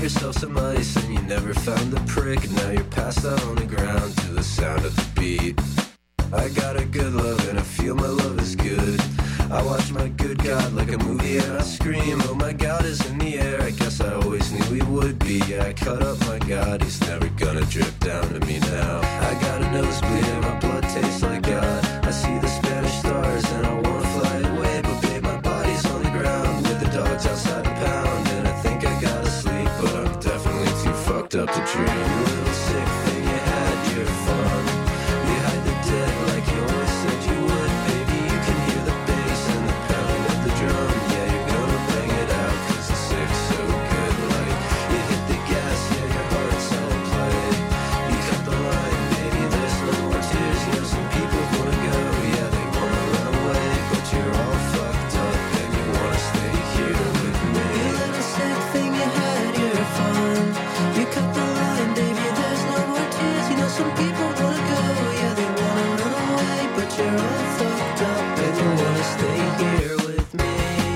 yourself some ice and you never found the prick. And now you're passed out on the ground to the sound of the beat. I got a good love and I feel my love is good. I watch my good God like a movie and I scream, oh my God is in the air. I guess I always knew he would be. Yeah, I cut up my God, he's never gonna drip down to me now. I got a nosebleed and my blood tastes like God. I see the Spanish stars and I wanna fly away, but babe, my body's on the ground with the dogs outside the pound. And I think I gotta sleep, but I'm definitely too fucked up to dream. You little sick thing, you had your fun. You hide the dead like you always said you would. Baby, you can hear the bass and the pound of the drum. Yeah, you're gonna bang it out cause the sick's so good. Like, you hit the gas, yeah, your heart's all played. You cut the line, baby, there's no more tears. You know some people wanna go, yeah, they wanna run away, but you're all fucked up and you wanna stay here with me. You little sick thing, you had your fun. You cut the line, baby, there's no more tears. You know some people wanna go, yeah, they wanna run away, but you're all fucked up and you wanna stay here with me.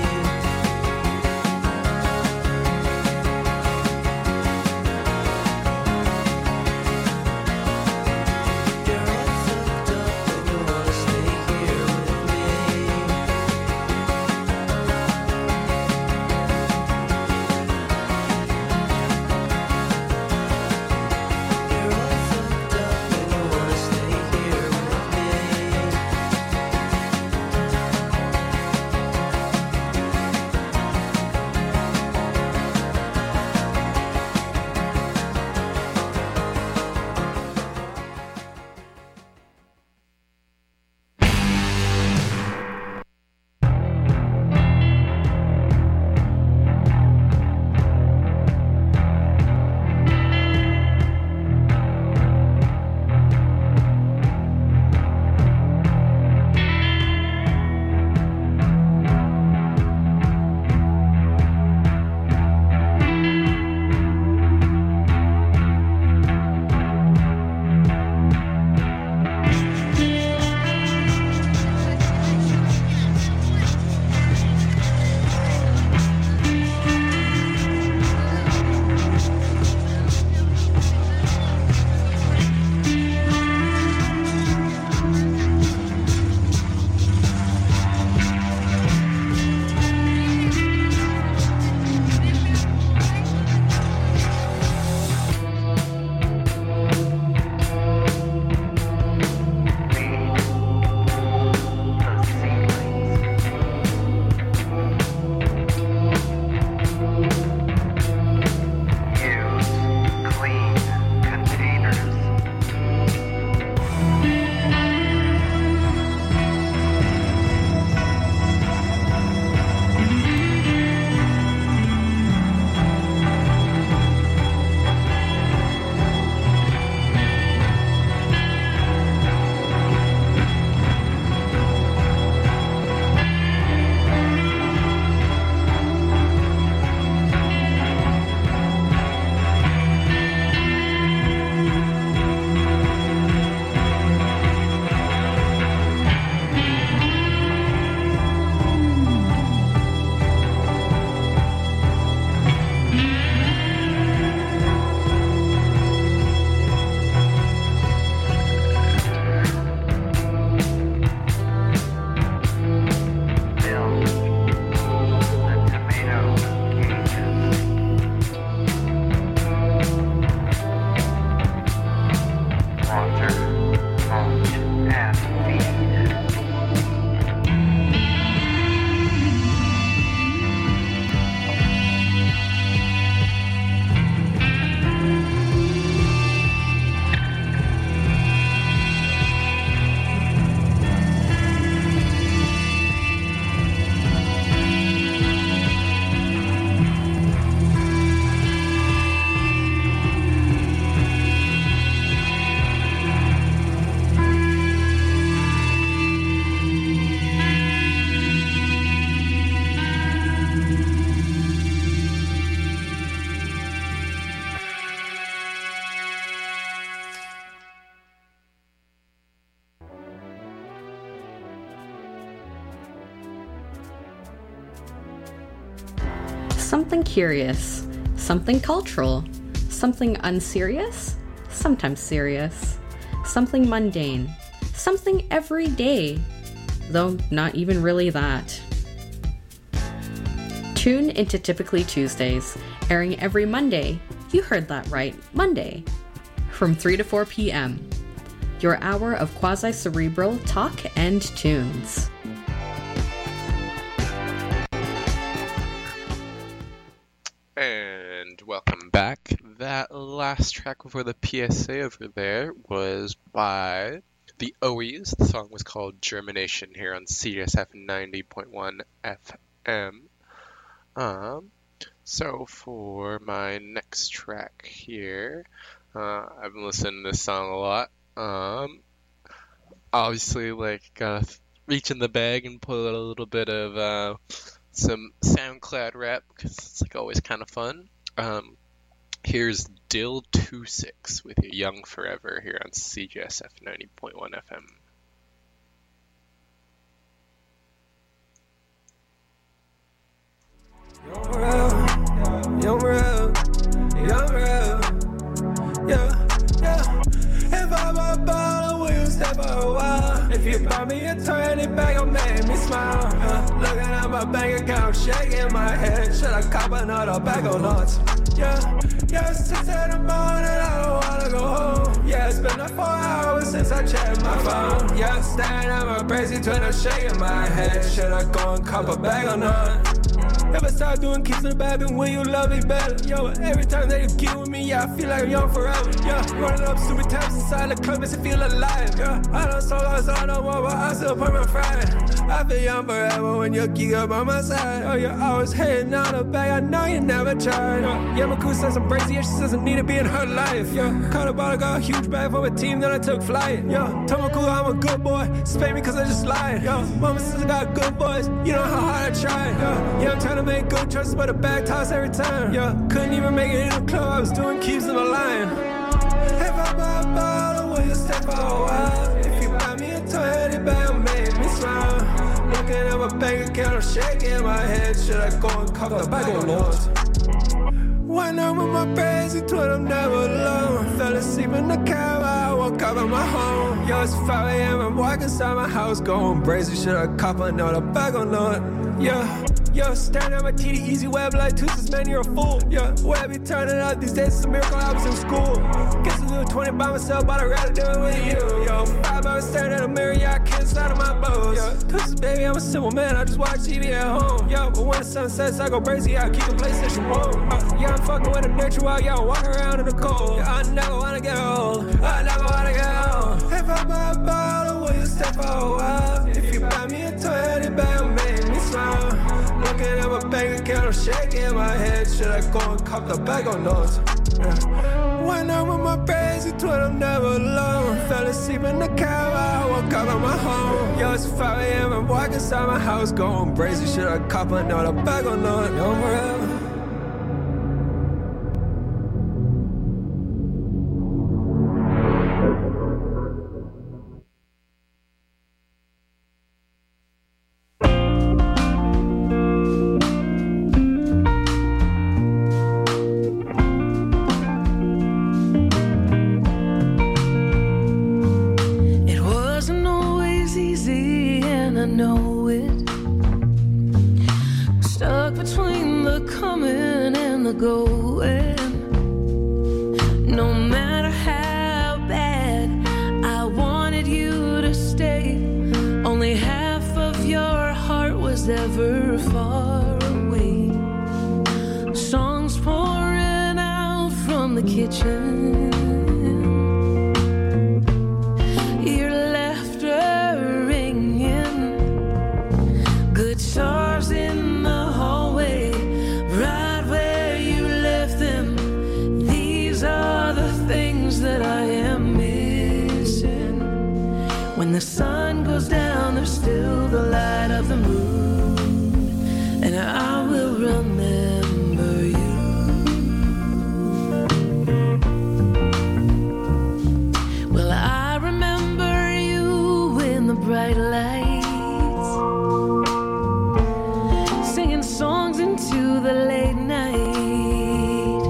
You're all fucked up and you wanna stay here with me. You're all fucked up and you wanna stay here with me. Something curious, something cultural, something unserious, sometimes serious, something mundane, something everyday, though not even really that. Tune into Typically Tuesdays, airing every Monday. You heard that right, Monday, from 3 to 4 p.m. Your hour of quasi-cerebral talk and tunes. And welcome back. That last track before the PSA over there was by the Owies. The song was called Germination here on CSF 90.1 FM. So for my next track here, I've been listening to this song a lot. Obviously, gotta reach in the bag and pull out a little bit of some SoundCloud rap because it's always kind of fun. Here's Dill 26 with Young Forever here on CJSF 90.1 FM. Young forever, yeah. If I'm a baller, will you stay for a while? If you buy me a 20 bag, it'll make me smile. Looking at my bank account, shaking my head. Should I cop another bag or not? Yeah, it's 6 in the morning, I don't wanna go home. Yeah, it's been 4 hours since I checked my phone. Yeah, staring at my crazy Twitter, shaking my head. Should I go and cop a bag or not? If I start doing keys in the back, then will you love me better? Yo, every time that you get with me, yeah, I feel like I'm young forever. Yeah, running up stupid taps inside the club makes it feel alive. Yeah, I done so lost, I don't want, but I still put my friend. I feel young forever when you keep up on my side. Oh, you're always hitting out the bag, I know you never tried. Yeah, my crew says I'm crazy, and she doesn't need to be in her life. Yeah, caught about I got a huge bag from a team, then I took flight. Yeah, told my crew I'm a good boy, spay me cause I just lied. Yeah, mama says I got good boys, you know how hard I tried. Yeah, I'm trying to make good choices, but a bag toss every time. Yeah, couldn't even make it in the club, I was doing keeps in my line. If I buy a bottle, will you stay for a while? If you buy me a 20 bag, make me smile. Looking at my bank account, I'm shaking my head. Should I go and cop the bag or not? When I'm with my crazy twin, I'm never alone. Fell asleep in the cab, I woke up at my home. Yo, it's 5 a.m., I'm walking inside my house, going crazy. Should I cop another bag or not? Yeah. Yo, staring at my TD easy web like Toothless, man, you're a fool. Yeah, web be turning up these days, it's a miracle I was in school. Guess I do 20 by myself, but I'd rather do it with you. Yo, 5 hours staring at a mirror, yeah, I can't slide on my bows. Yeah, Toothless, baby, I'm a simple man, I just watch TV at home. Yo, but when the sun sets, I go crazy, yeah, I keep the PlayStation home. Yeah, I'm fucking with a nature while y'all walking around in the cold. Yeah, I never wanna get old, I never wanna get old. If I buy a bottle, will you stay for a while? If you buy me a 20 bag, make me smile. Looking at my bank account, I'm shaking my head. Should I go and cop the bag or not? Yeah. When I'm with my crazy twin, I'm never alone. Fell asleep in the cab, I woke up at my home. Yo, it's 5 a.m., I'm walking inside my house, going crazy. Should I cop another bag or not? Young forever. Singing songs into the late night.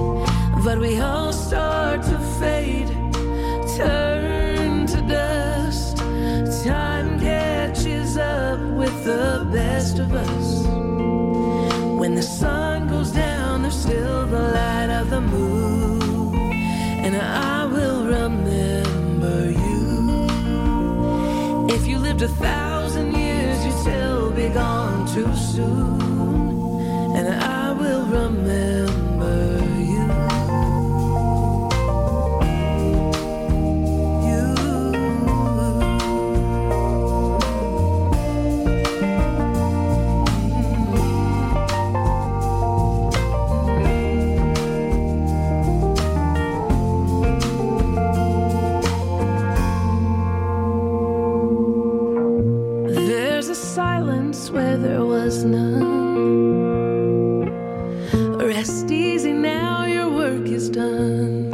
and I will remember you. If you lived 1,000 years, you'd still be gone too soon, and I will remember you. Where there was none. Rest easy now, your work is done.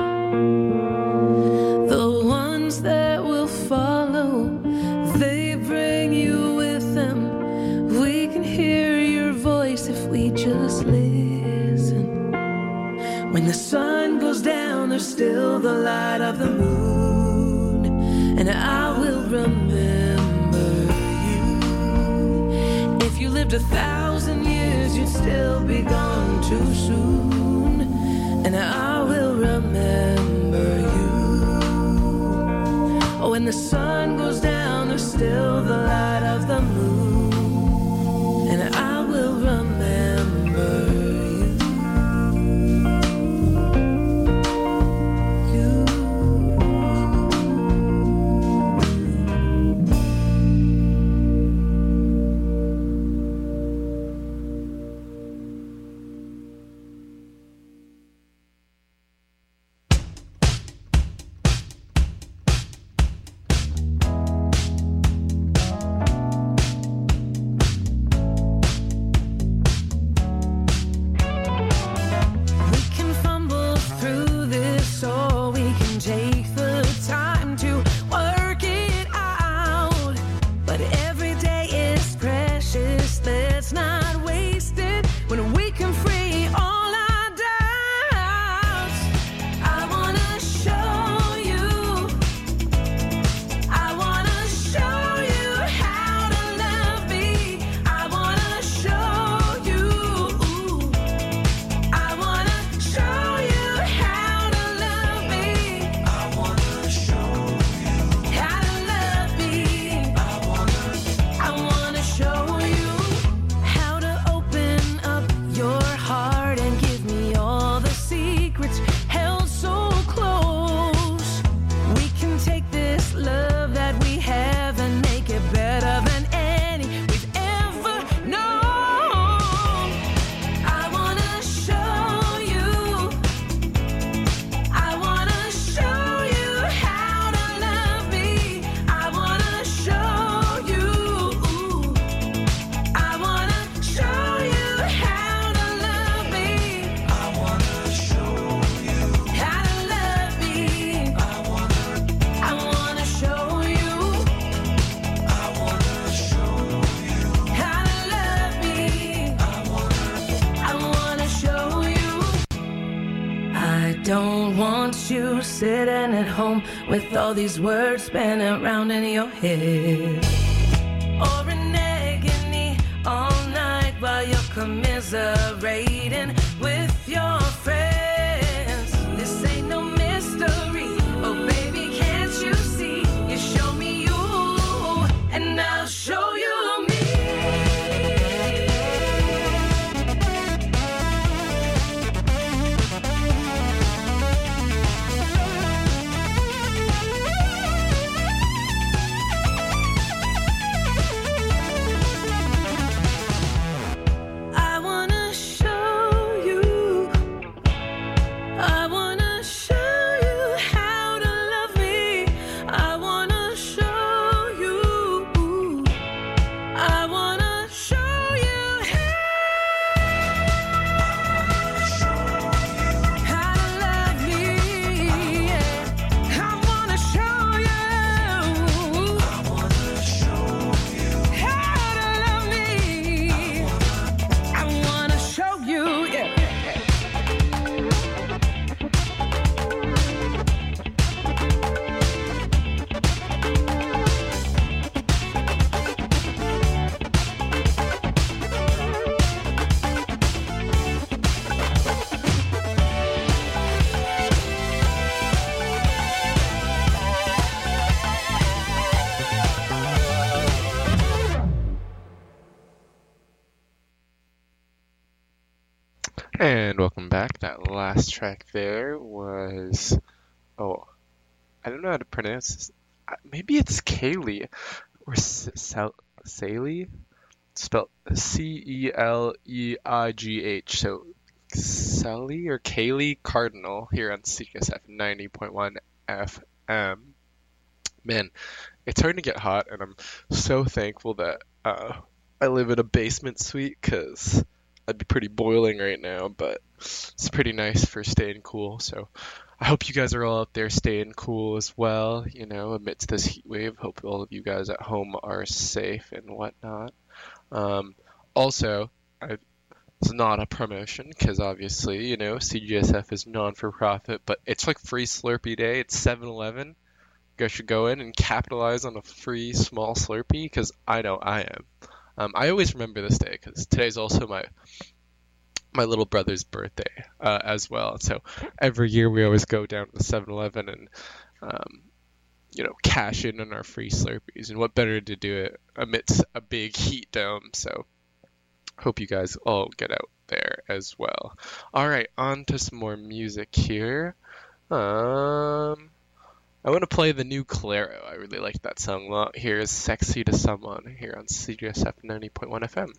The ones that will follow, they bring you with them. We can hear your voice if we just listen. When the sun goes down, there's still the light of the moon, and I will remember. You lived 1,000 years, you'd still be gone too soon, and I will remember you. Oh, when the sun goes down, there's still the light of the moon, and I will remember you. You sitting at home with all these words spinning around in your head, or an agony all night while you're commiserating with your friends. This ain't no mystery, oh baby, can't you see? You show me you, and I'll show you me. I wanna show you And welcome back. That last track there was, oh, I don't know how to pronounce this. Maybe it's Kaylee or Celie, spelled Celeigh. So Sally or Kaylee Cardinal here on CJSF 90.1 FM. Man, it's starting to get hot, and I'm so thankful that I live in a basement suite, because I'd be pretty boiling right now, but it's pretty nice for staying cool. So I hope you guys are all out there staying cool as well, you know, amidst this heat wave. Hope all of you guys at home are safe and whatnot. Also, it's not a promotion, because obviously, you know, CGSF is non-for-profit, but it's like free Slurpee Day. It's 7-Eleven. You guys should go in and capitalize on a free small Slurpee, because I know I am. I always remember this day, because today's also my little brother's birthday as well. So every year we always go down to the 7-Eleven and, you know, cash in on our free Slurpees. And what better to do it amidst a big heat dome. So hope you guys all get out there as well. All right, on to some more music here. I want to play the new Clairo. I really like that song a lot. Here's Sexy to Someone here on CJSF 90.1 FM.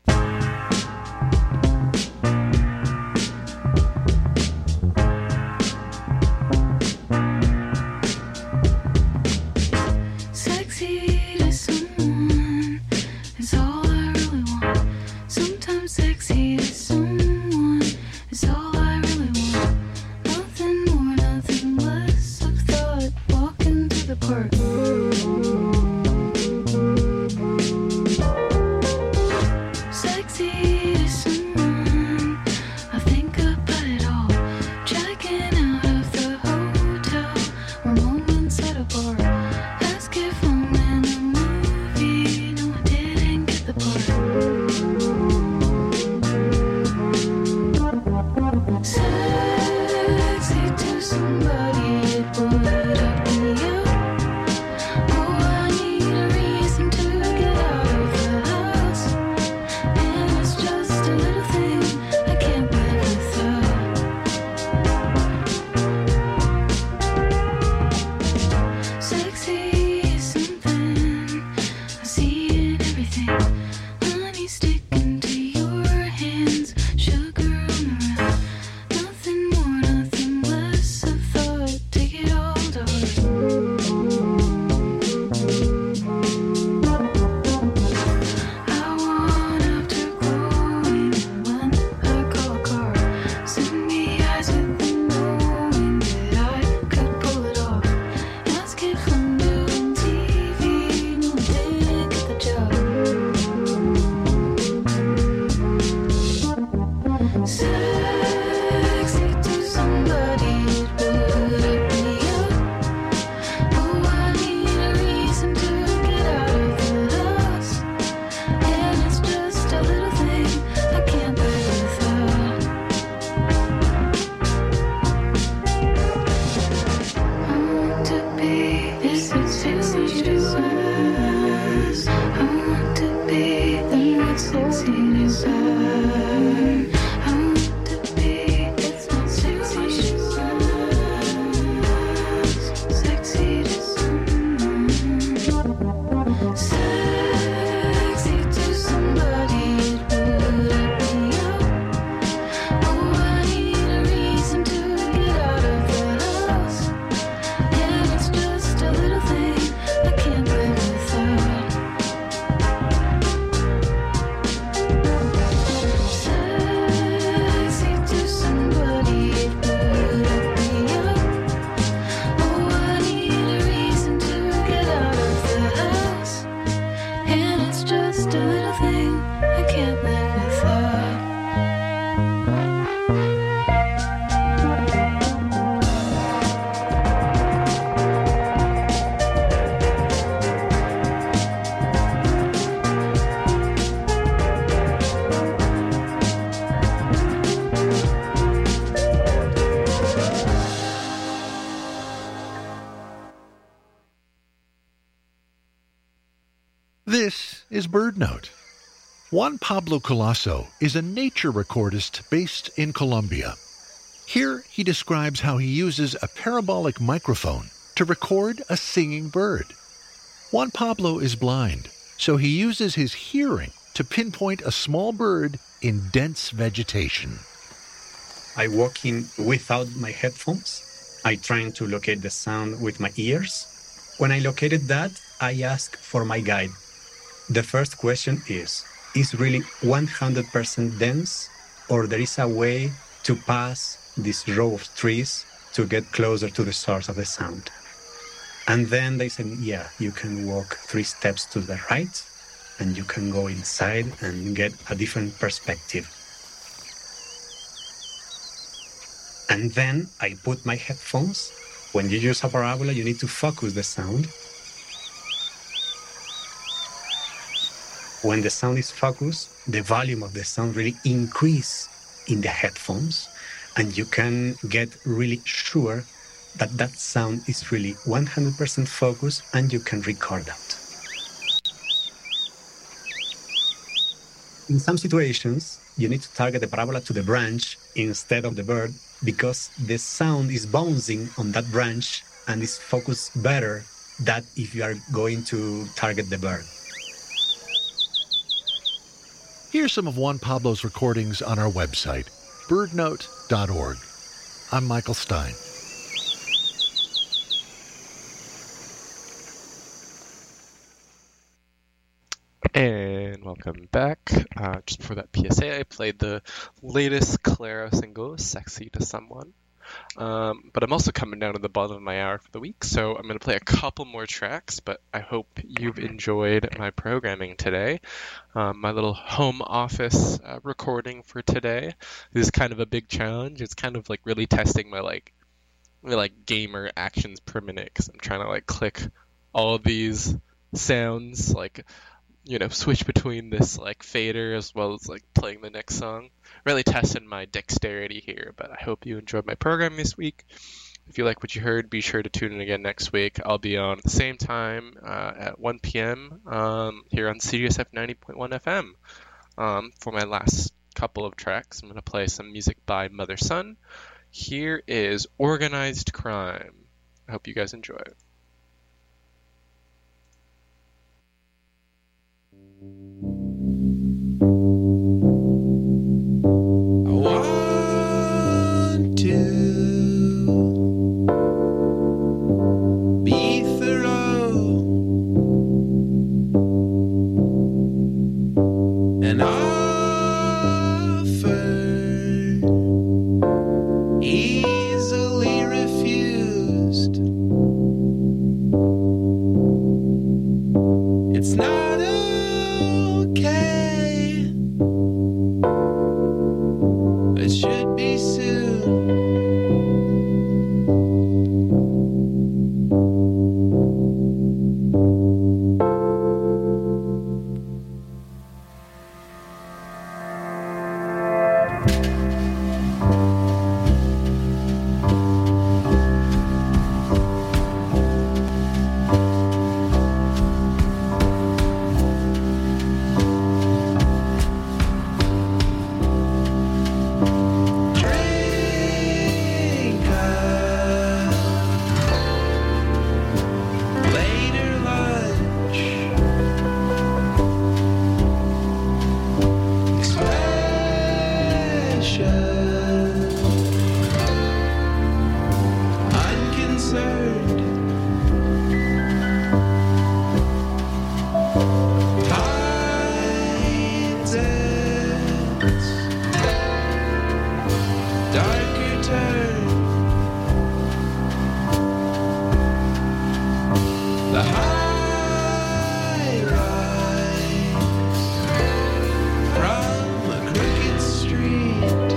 Sexy to someone is all I really want. Sometimes sexy to someone is all I really want. Nothing more, nothing less. I've thought walking through the park. Sexy to someone, I think about it all. Checking out of the hotel or moments at a bar. Ask if I'm in a movie. No, I didn't get the part. Sexy to somebody, it would up me up. Oh, I need a reason to get out of the house. And it's just a little thing I can't live without. Sexy is something I see in everything. Honey sticking to your hands, sugar on the round. Nothing more, nothing less. I thought, take it all to heart. I want afterglow when I call a car. Send me eyes with the knowing that I could pull it off. Ask if I'm doing TV. No, I didn't get the job. Sexy to somebody, it would up me up. Oh, I need a reason to get out of the house. And it's just a little thing I can't live without. I want to be sexy to us. I want to be the most sexy desire. I want to be sexy to us. Sexy to someone. Sexy to somebody, it would up me up. Oh, I need a reason to get out of the house. And it's just a little thing I can't live without. Sexy to somebody, it would up me up. Oh, I need a reason to get out of the house. And it's just a little thing I can't live without. This is Bird Note. Juan Pablo Colasso is a nature recordist based in Colombia. Here he describes how he uses a parabolic microphone to record a singing bird. Juan Pablo is blind, so he uses his hearing to pinpoint a small bird in dense vegetation. I walk in without my headphones. I try to locate the sound with my ears. When I located that, I ask for my guide. The first question is really 100% dense, or there is a way to pass this row of trees to get closer to the source of the sound? And then they said, yeah, you can walk 3 steps to the right, and you can go inside and get a different perspective. And then I put my headphones. When you use a parabola, you need to focus the sound. When the sound is focused, the volume of the sound really increases in the headphones, and you can get really sure that that sound is really 100% focused, and you can record that. In some situations, you need to target the parabola to the branch instead of the bird, because the sound is bouncing on that branch and is focused better than if you are going to target the bird. Here's some of Juan Pablo's recordings on our website, birdnote.org. I'm Michael Stein. And welcome back. Just before that PSA, I played the latest Clairo single, Sexy to Someone. But I'm also coming down to the bottom of my hour for the week, so I'm going to play a couple more tracks, but I hope you've enjoyed my programming today. My little home office recording for today. This is kind of a big challenge. It's kind of like really testing my gamer actions per minute, because I'm trying to click all of these sounds, switch between this fader as well as playing the next song. Really testing my dexterity here, but I hope you enjoyed my program this week. If you like what you heard, be sure to tune in again next week. I'll be on at the same time at 1 p.m. Here on CGSF 90.1 FM. For my last couple of tracks, I'm going to play some music by Mother Sun. Here is Organized Crime. I hope you guys enjoy it. I want to be thorough and offer easily refused. It's not okay. It should be soon. Drink up later lunch. Expression unconcerned. Tides ends, darker turn. The high rise from a crooked street.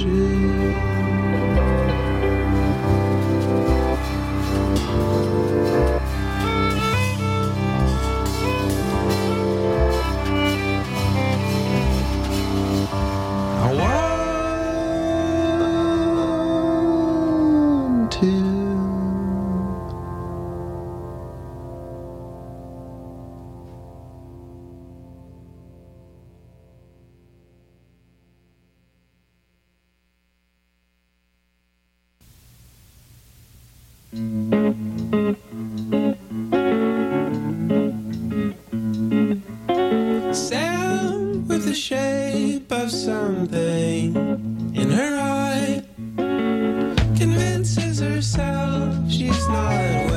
should. I want to. Sound with the shape of something in her eye convinces herself she's not